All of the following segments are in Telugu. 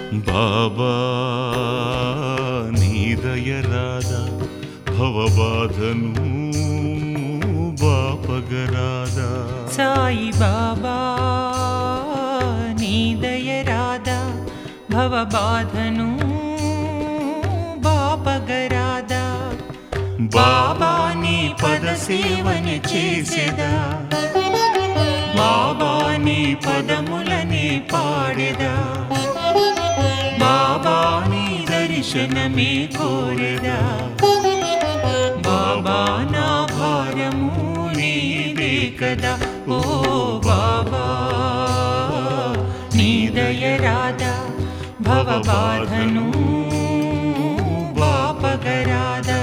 బాబా నీ దయ రాదా భవబాధను బాపగరాదా సాయి బాబా నీ దయ రాదా భవబాధను బాపగరాదా బాబా నీ పద సేవని చేసెదా బాబా నీ పదములని పాడెదా బాబా నీ దర్శనమే కోరెదా బాబా నా భారము నీదే కదా ఓ బాబా నీ దయ రాదా భవబాధను బాపగరాదా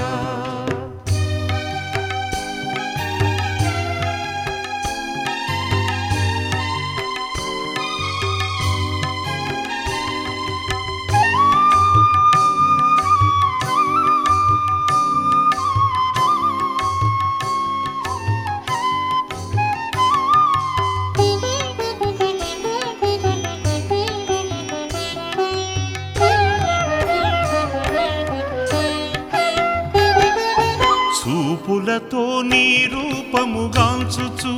చూపులతో నీ రూపముగాంచుచు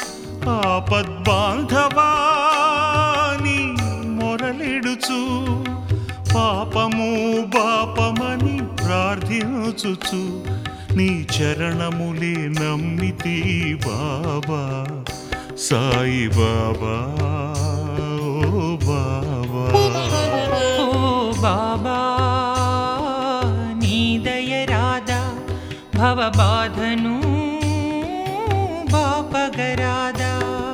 ఆపద్బాంధవాని మొరలిడుచు పాపము బాపమని ప్రార్థించుచు నీ చరణములే నమ్మితి బాబా సాయి బాబా ఓ బాబా ఓ బాబా నీ దయ రాదా భవబాధను బాపగరాదా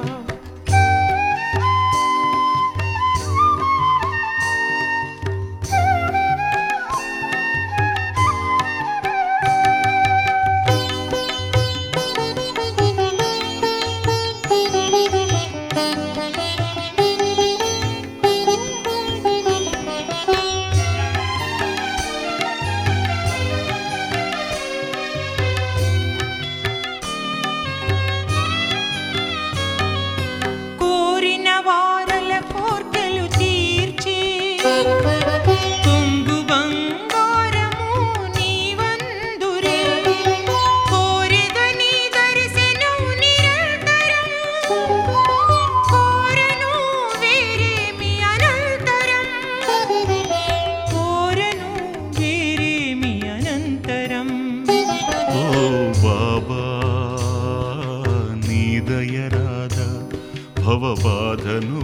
భవబాధను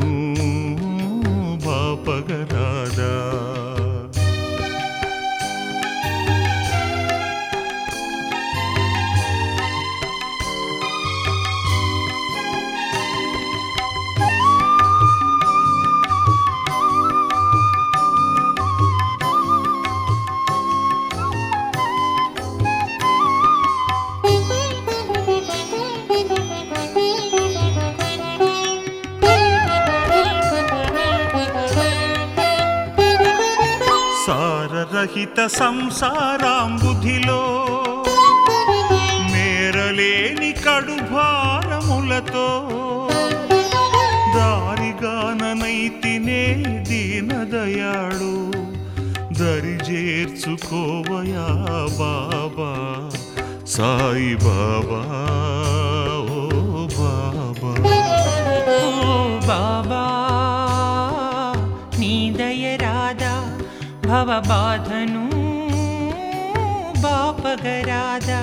బాపగరాదా సారరహిత సంసారాంబుధిలో మేరలేని కడుభారములతో దారిగాననైతినే దీనదయాళు దరిజేర్చుకోవయా బాబా సాయి బాబా ఓ బాబా ఓ బాబా నీ దయ రాదా భవబాధను బాపగరాదా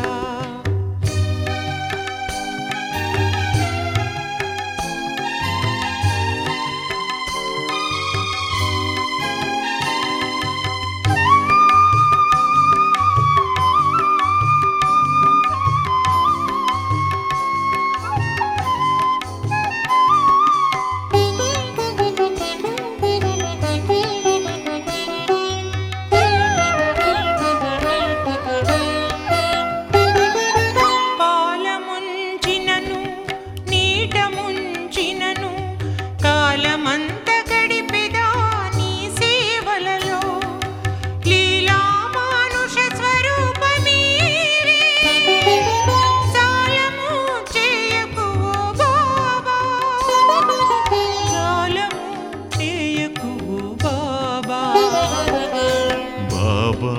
బాబా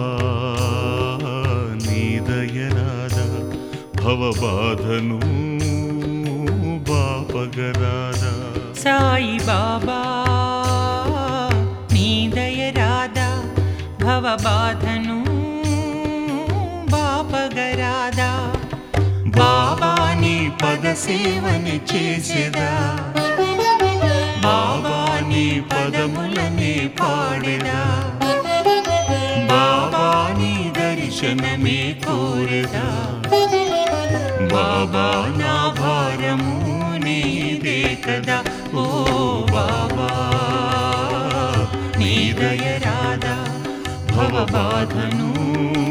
నీ దయరాదా భవబాధను బాపగరాదా సాయి బాబా నీ దయరాదా భవబాధను బాపగరాదా బాబా నీ పద సేవని చేసేదా బాబా నీ పదములని పాడేదా బాబా నీ దర్శనమే కోరెదా బాబా నా భారము నీదే కదా ఓ బాబా నీ దయరాదా భవబాధను